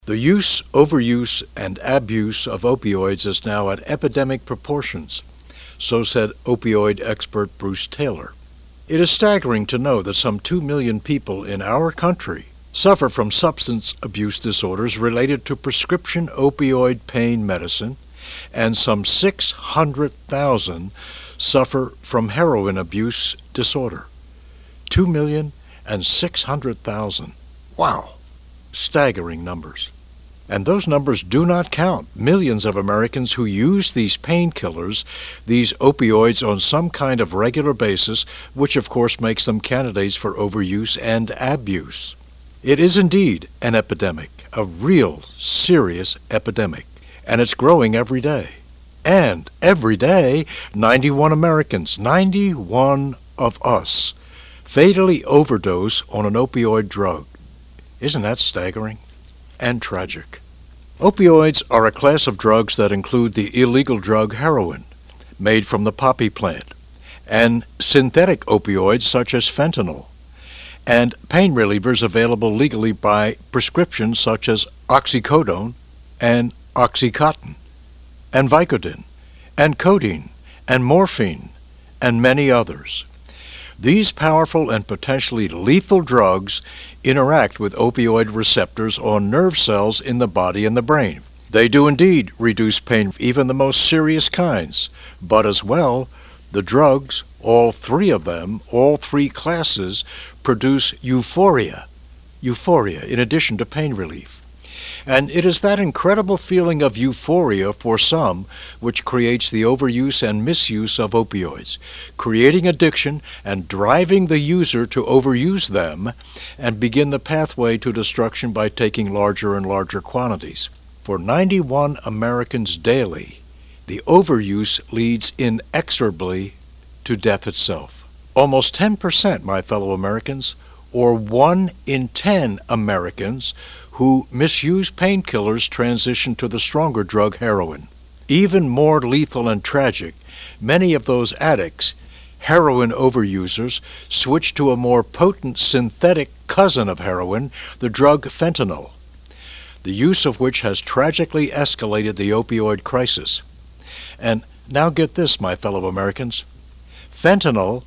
The use, overuse, and abuse of opioids is now at epidemic proportions, so said opioid expert Bruce Taylor. It is staggering to know that some 2 million people in our country suffer from substance abuse disorders related to prescription opioid pain medicine, and some 600,000 suffer from heroin abuse disorder. 2 million and 600,000. Wow! Staggering numbers. And those numbers do not count millions of Americans who use these painkillers, these opioids, on some kind of regular basis, which of course makes them candidates for overuse and abuse. It is indeed an epidemic, a real serious epidemic, and it's growing every day. And every day, 91 Americans, 91 of us, fatally overdose on an opioid drug. Isn't that staggering and tragic? Opioids are a class of drugs that include the illegal drug heroin, made from the poppy plant, and synthetic opioids such as fentanyl, and pain relievers available legally by prescription such as oxycodone and Oxycontin, and Vicodin, and codeine, and morphine, and many others. These powerful and potentially lethal drugs interact with opioid receptors on nerve cells in the body and the brain. They do indeed reduce pain, even the most serious kinds, but as well, the drugs, all three of them, all three classes, produce euphoria in addition to pain relief. And it is that incredible feeling of euphoria for some which creates the overuse and misuse of opioids, creating addiction and driving the user to overuse them and begin the pathway to destruction by taking larger and larger quantities. For 91 Americans daily, the overuse leads inexorably to death itself. Almost 10%, my fellow Americans, or 1 in 10 Americans who misuse painkillers transition to the stronger drug heroin. Even more lethal and tragic, many of those addicts, heroin overusers, switch to a more potent synthetic cousin of heroin, the drug fentanyl, the use of which has tragically escalated the opioid crisis. And now get this, my fellow Americans. Fentanyl,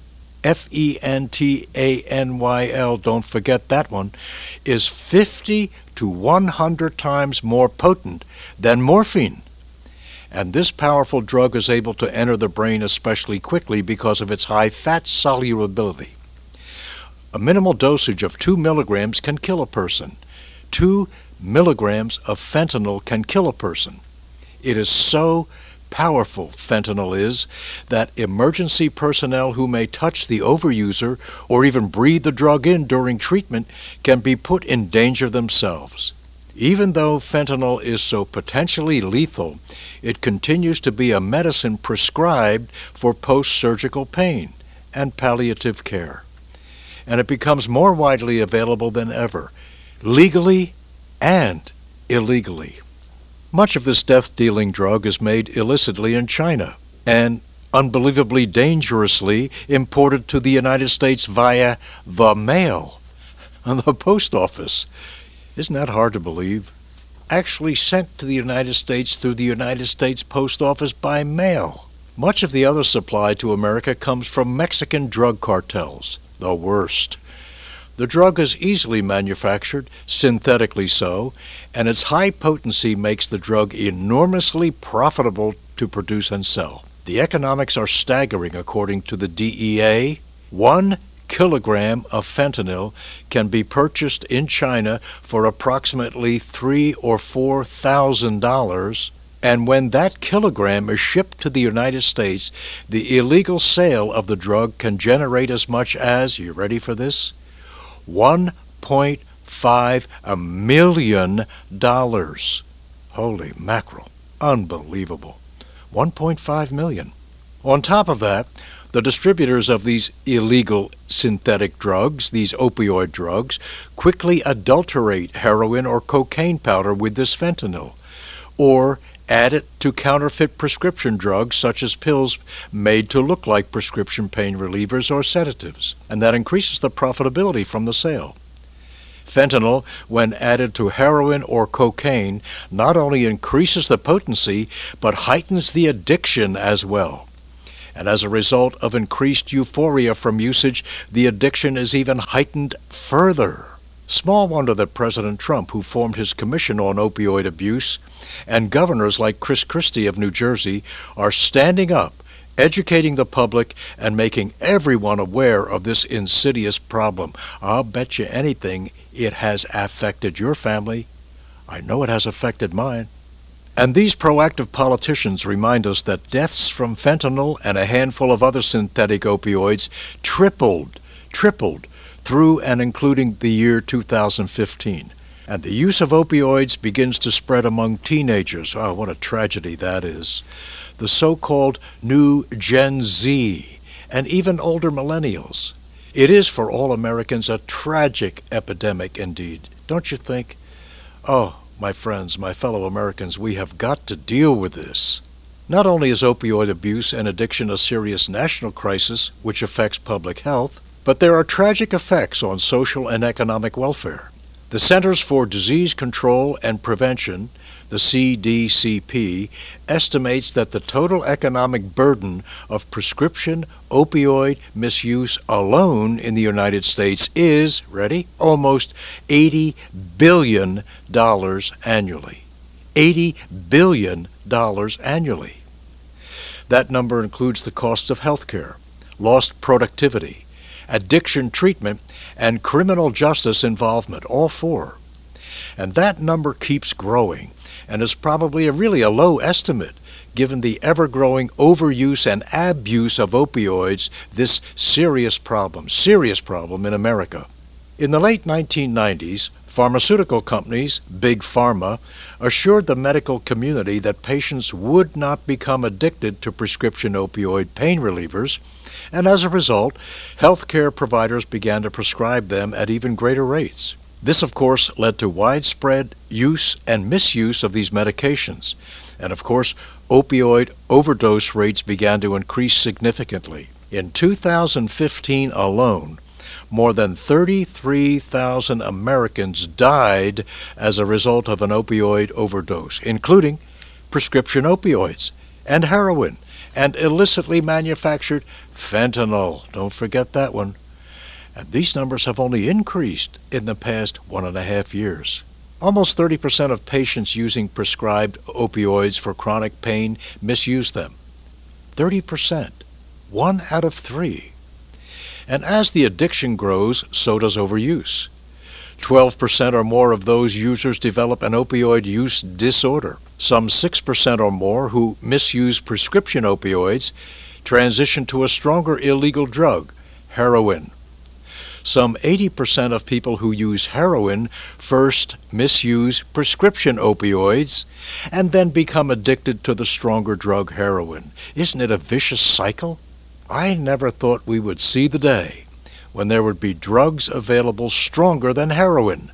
Fentanyl, don't forget that one, is 50 to 100 times more potent than morphine. And this powerful drug is able to enter the brain especially quickly because of its high fat solubility. A minimal dosage of 2 milligrams can kill a person. 2 milligrams of fentanyl can kill a person. It is so powerful, fentanyl is, that emergency personnel who may touch the overuser or even breathe the drug in during treatment can be put in danger themselves. Even though fentanyl is so potentially lethal, it continues to be a medicine prescribed for post-surgical pain and palliative care. And it becomes more widely available than ever, legally and illegally. Much of this death-dealing drug is made illicitly in China and unbelievably dangerously imported to the United States via the mail and the post office. Isn't that hard to believe? Actually sent to the United States through the United States Post Office by mail. Much of the other supply to America comes from Mexican drug cartels, the worst. The drug is easily manufactured, synthetically so, and its high potency makes the drug enormously profitable to produce and sell. The economics are staggering according to the DEA. 1 kilogram of fentanyl can be purchased in China for approximately $3,000 or $4,000, and when that kilogram is shipped to the United States, the illegal sale of the drug can generate as much as, you ready for this? $1.5 million. Holy mackerel. Unbelievable. $1.5 million. On top of that, the distributors of these illegal synthetic drugs, these opioid drugs, quickly adulterate heroin or cocaine powder with this fentanyl, or add it to counterfeit prescription drugs such as pills made to look like prescription pain relievers or sedatives, and that increases the profitability from the sale. Fentanyl, when added to heroin or cocaine, not only increases the potency, but heightens the addiction as well. And as a result of increased euphoria from usage, the addiction is even heightened further. Small wonder that President Trump, who formed his Commission on Opioid Abuse, and governors like Chris Christie of New Jersey are standing up, educating the public, and making everyone aware of this insidious problem. I'll bet you anything it has affected your family. I know it has affected mine. And these proactive politicians remind us that deaths from fentanyl and a handful of other synthetic opioids tripled through and including the year 2015. And the use of opioids begins to spread among teenagers. Oh, what a tragedy that is. The so-called new Gen Z, and even older millennials. It is for all Americans a tragic epidemic indeed, don't you think? Oh, my friends, my fellow Americans, we have got to deal with this. Not only is opioid abuse and addiction a serious national crisis which affects public health, but there are tragic effects on social and economic welfare. The Centers for Disease Control and Prevention, the CDCP, estimates that the total economic burden of prescription opioid misuse alone in the United States is, ready, almost $80 billion annually. $80 billion annually. That number includes the costs of health care, lost productivity, addiction treatment, and criminal justice involvement, all four. And that number keeps growing, and is probably really a low estimate, given the ever-growing overuse and abuse of opioids, this serious problem in America. In the late 1990s, pharmaceutical companies, Big Pharma, assured the medical community that patients would not become addicted to prescription opioid pain relievers, and as a result, healthcare providers began to prescribe them at even greater rates. This, of course, led to widespread use and misuse of these medications. And, of course, opioid overdose rates began to increase significantly. In 2015 alone, more than 33,000 Americans died as a result of an opioid overdose, including prescription opioids and heroin and illicitly manufactured fentanyl. Don't forget that one. And these numbers have only increased in the past 1.5 years. Almost 30% of patients using prescribed opioids for chronic pain misuse them. 30%. 1 out of 3. And as the addiction grows, so does overuse. 12% or more of those users develop an opioid use disorder. Some 6% or more who misuse prescription opioids transition to a stronger illegal drug, heroin. Some 80% of people who use heroin first misuse prescription opioids and then become addicted to the stronger drug heroin. Isn't it a vicious cycle? I never thought we would see the day when there would be drugs available stronger than heroin.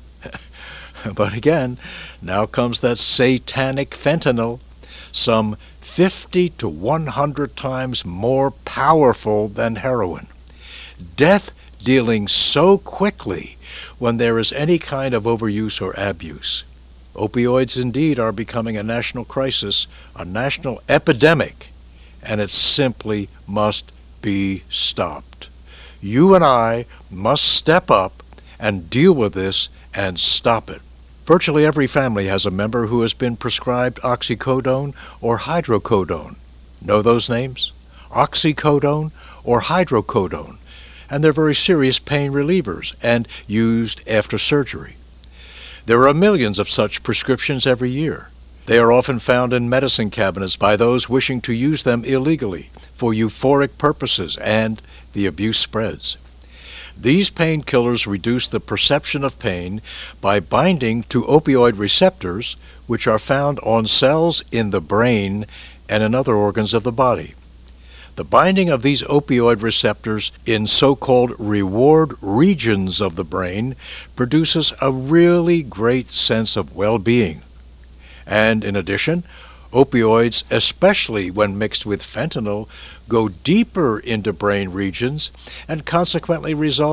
But again, now comes that satanic fentanyl, some 50 to 100 times more powerful than heroin. Death dealing so quickly when there is any kind of overuse or abuse. Opioids indeed are becoming a national crisis, a national epidemic, and it simply must be stopped. You and I must step up and deal with this and stop it. Virtually every family has a member who has been prescribed oxycodone or hydrocodone. Know those names? Oxycodone or hydrocodone. And they're very serious pain relievers and used after surgery. There are millions of such prescriptions every year. They are often found in medicine cabinets by those wishing to use them illegally for euphoric purposes, and the abuse spreads. These painkillers reduce the perception of pain by binding to opioid receptors, which are found on cells in the brain and in other organs of the body. The binding of these opioid receptors in so-called reward regions of the brain produces a really great sense of well-being. And in addition, opioids, especially when mixed with fentanyl, go deeper into brain regions and consequently result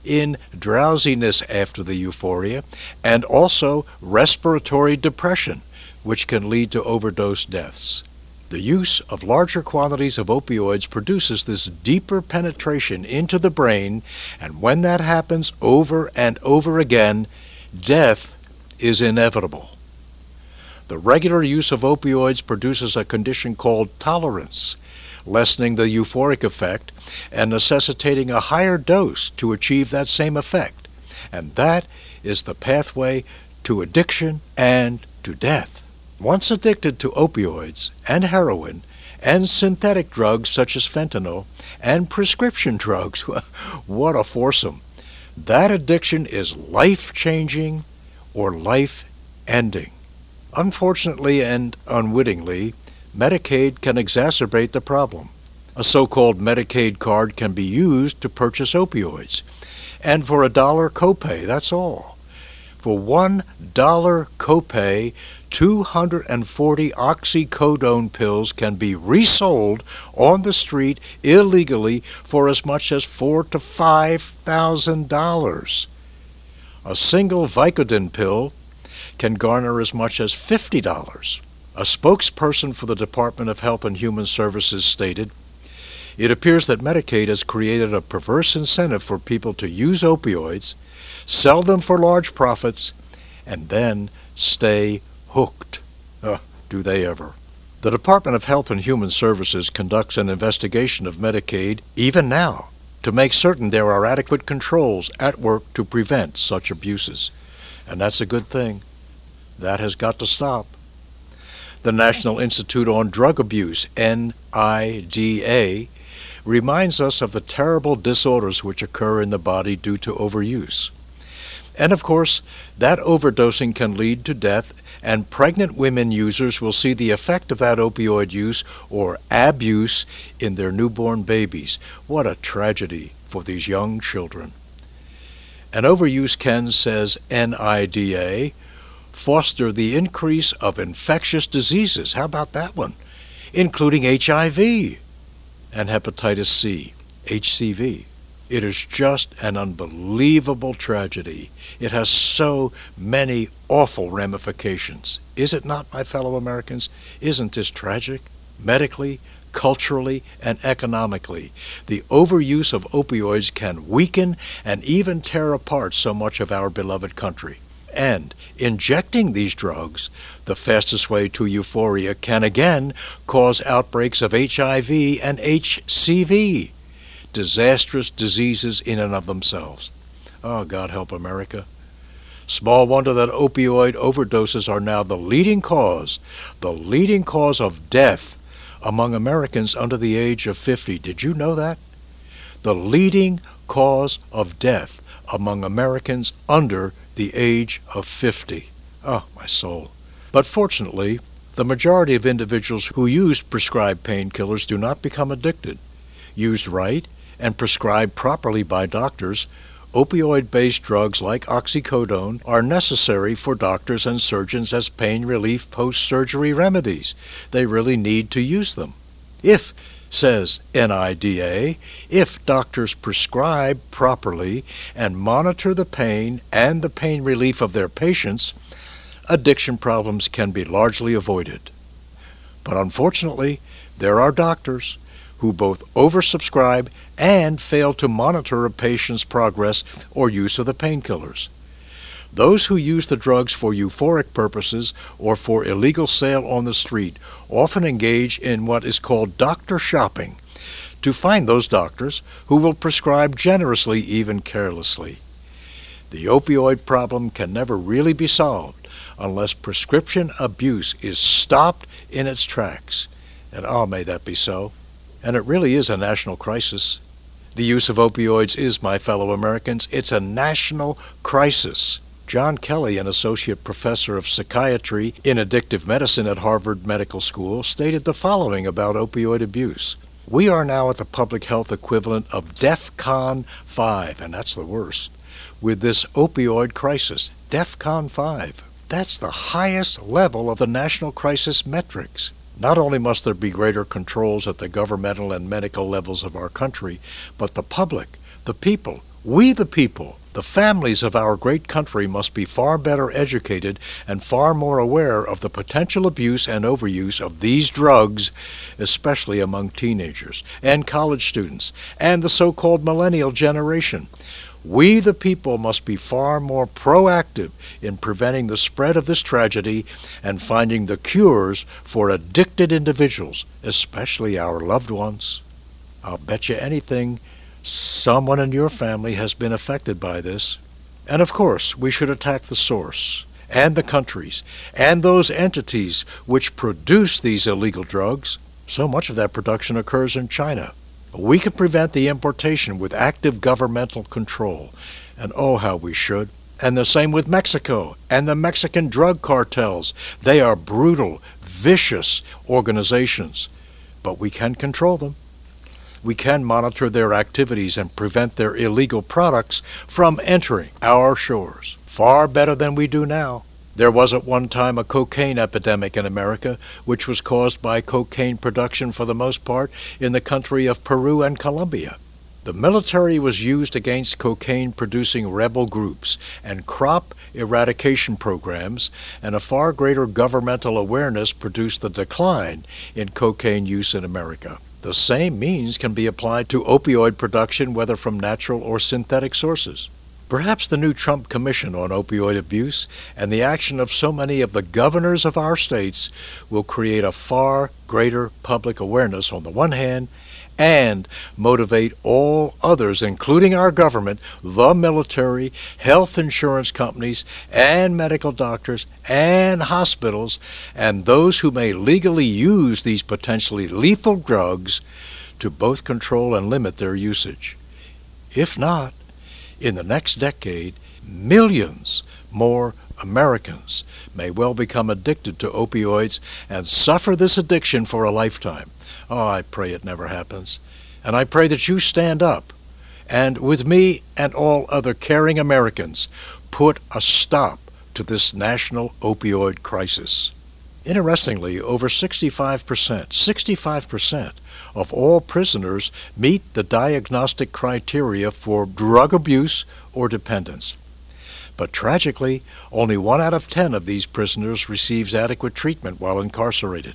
in drowsiness after the euphoria, and also respiratory depression, which can lead to overdose deaths. The use of larger quantities of opioids produces this deeper penetration into the brain, and when that happens over and over again, death is inevitable. The regular use of opioids produces a condition called tolerance, lessening the euphoric effect and necessitating a higher dose to achieve that same effect. And that is the pathway to addiction and to death. Once addicted to opioids and heroin and synthetic drugs such as fentanyl and prescription drugs, what a foursome. That addiction is life-changing or life-ending. Unfortunately and unwittingly, Medicaid can exacerbate the problem. A so-called Medicaid card can be used to purchase opioids, and for $1 copay, that's all. For $1 copay, 240 oxycodone pills can be resold on the street illegally for as much as $4,000 to $5,000. A single Vicodin pill can garner as much as $50. A spokesperson for the Department of Health and Human Services stated, "It appears that Medicaid has created a perverse incentive for people to use opioids, sell them for large profits, and then stay hooked." Do they ever? The Department of Health and Human Services conducts an investigation of Medicaid even now to make certain there are adequate controls at work to prevent such abuses. And that's a good thing. That has got to stop. The National Institute on Drug Abuse, NIDA, reminds us of the terrible disorders which occur in the body due to overuse. And of course, that overdosing can lead to death, and pregnant women users will see the effect of that opioid use or abuse in their newborn babies. What a tragedy for these young children. And overuse can, says NIDA, foster the increase of infectious diseases. How about that one? Including HIV and hepatitis C, HCV. It is just an unbelievable tragedy. It has so many awful ramifications. Is it not, my fellow Americans? Isn't this tragic? Medically, culturally, and economically, the overuse of opioids can weaken and even tear apart so much of our beloved country. And injecting these drugs, the fastest way to euphoria, can again cause outbreaks of HIV and HCV, disastrous diseases in and of themselves. Oh, God help America. Small wonder that opioid overdoses are now the leading cause of death among Americans under the age of 50. Did you know that? The leading cause of death among Americans under the age of 50. Oh, my soul. But fortunately, the majority of individuals who use prescribed painkillers do not become addicted. Used right and prescribed properly by doctors, opioid-based drugs like oxycodone are necessary for doctors and surgeons as pain relief post-surgery remedies. They really need to use them. If, says NIDA, if doctors prescribe properly and monitor the pain and the pain relief of their patients, addiction problems can be largely avoided. But unfortunately, there are doctors who both oversubscribe and fail to monitor a patient's progress or use of the painkillers. Those who use the drugs for euphoric purposes or for illegal sale on the street often engage in what is called doctor shopping to find those doctors who will prescribe generously, even carelessly. The opioid problem can never really be solved unless prescription abuse is stopped in its tracks. And oh, may that be so. And it really is a national crisis. The use of opioids is, my fellow Americans, it's a national crisis. John Kelly, an associate professor of psychiatry in addictive medicine at Harvard Medical School, stated the following about opioid abuse. We are now at the public health equivalent of DEFCON 5, and that's the worst, with this opioid crisis. DEFCON 5. That's the highest level of the national crisis metrics. Not only must there be greater controls at the governmental and medical levels of our country, but the public, the people, We the people, the families of our great country, must be far better educated and far more aware of the potential abuse and overuse of these drugs, especially among teenagers and college students and the so-called millennial generation. We the people must be far more proactive in preventing the spread of this tragedy and finding the cures for addicted individuals, especially our loved ones. I'll bet you anything someone in your family has been affected by this. And of course, we should attack the source and the countries and those entities which produce these illegal drugs. So much of that production occurs in China. We can prevent the importation with active governmental control, and oh, how we should. And the same with Mexico and the Mexican drug cartels. They are brutal, vicious organizations, but we can control them. We can monitor their activities and prevent their illegal products from entering our shores far better than we do now. There was at one time a cocaine epidemic in America, which was caused by cocaine production for the most part in the country of Peru and Colombia. The military was used against cocaine-producing rebel groups and crop eradication programs, and a far greater governmental awareness produced the decline in cocaine use in America. The same means can be applied to opioid production, whether from natural or synthetic sources. Perhaps the new Trump Commission on Opioid Abuse and the action of so many of the governors of our states will create a far greater public awareness on the one hand and motivate all others, including our government, the military, health insurance companies, and medical doctors, and hospitals, and those who may legally use these potentially lethal drugs to both control and limit their usage. If not, in the next decade, millions more Americans may well become addicted to opioids and suffer this addiction for a lifetime. Oh, I pray it never happens. And I pray that you stand up and, with me and all other caring Americans, put a stop to this national opioid crisis. Interestingly, over 65% of all prisoners meet the diagnostic criteria for drug abuse or dependence. But tragically, only 1 out of 10 of these prisoners receives adequate treatment while incarcerated.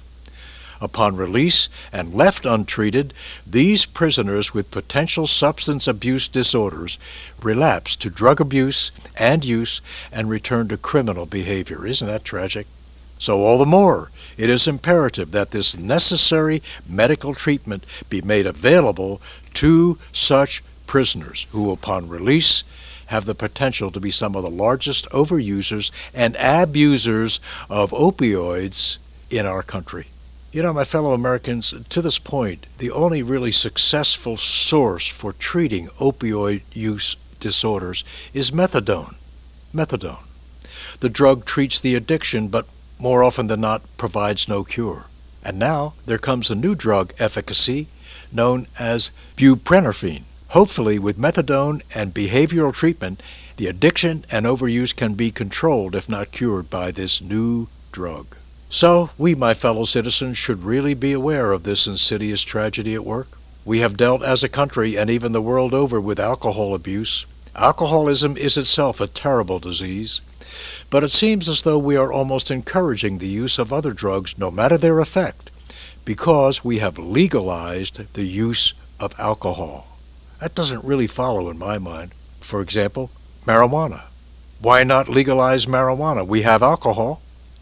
Upon release and left untreated, these prisoners with potential substance abuse disorders relapse to drug abuse and use and return to criminal behavior. Isn't that tragic? So all the more, it is imperative that this necessary medical treatment be made available to such prisoners who, upon release, have the potential to be some of the largest overusers and abusers of opioids in our country. You know, my fellow Americans, to this point, the only really successful source for treating opioid use disorders is methadone. Methadone. The drug treats the addiction, but more often than not provides no cure. And now there comes a new drug efficacy known as buprenorphine. Hopefully, with methadone and behavioral treatment, the addiction and overuse can be controlled, if not cured, by this new drug. So, we, my fellow citizens, should really be aware of this insidious tragedy at work. We have dealt as a country and even the world over with alcohol abuse. Alcoholism is itself a terrible disease, but it seems as though we are almost encouraging the use of other drugs, no matter their effect, because we have legalized the use of alcohol. That doesn't really follow in my mind. For example, marijuana. Why not legalize marijuana? We have alcohol.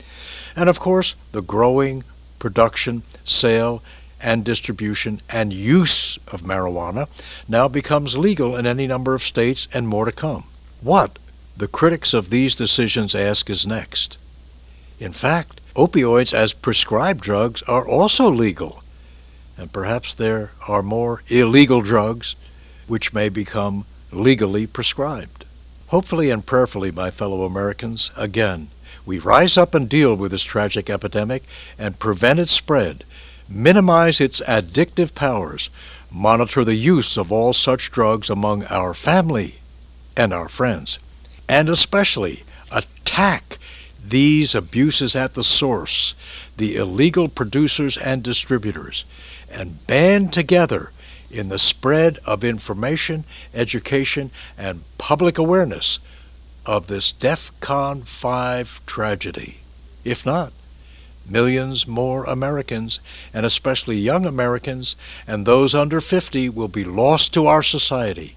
And of course, the growing production, sale, and distribution and use of marijuana now becomes legal in any number of states, and more to come. What the critics of these decisions ask is next. In fact, opioids as prescribed drugs are also legal, and perhaps there are more illegal drugs which may become legally prescribed. Hopefully and prayerfully, my fellow Americans, again, we rise up and deal with this tragic epidemic and prevent its spread, minimize its addictive powers, monitor the use of all such drugs among our family and our friends, and especially attack these abuses at the source, the illegal producers and distributors, and band together in the spread of information, education, and public awareness of this DEFCON 5 tragedy. If not, millions more Americans, and especially young Americans and those under 50, will be lost to our society,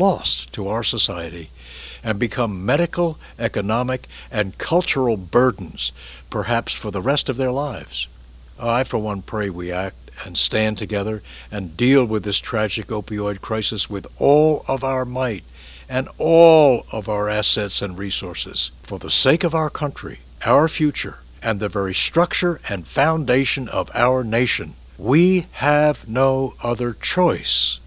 and become medical, economic, and cultural burdens, perhaps for the rest of their lives. I, for one, pray we act and stand together and deal with this tragic opioid crisis with all of our might and all of our assets and resources, for the sake of our country, our future, and the very structure and foundation of our nation. We have no other choice.